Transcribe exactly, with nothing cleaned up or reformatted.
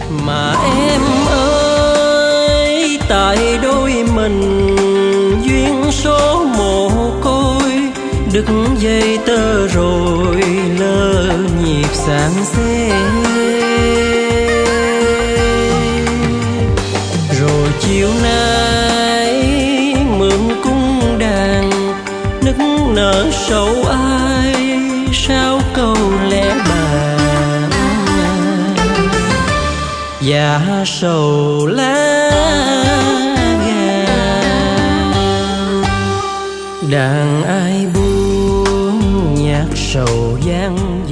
Mà em ơi, tại đôi mình duyên số mồ côi, đứt dây tơ rồi lỡ nhịp sáng xê. Rồi chiều nay mượn cung đàn, nức nở sầu ai sao câu lẽ bàn. Dạ sầu lá gàn, đàn ai buông nhạc sầu vang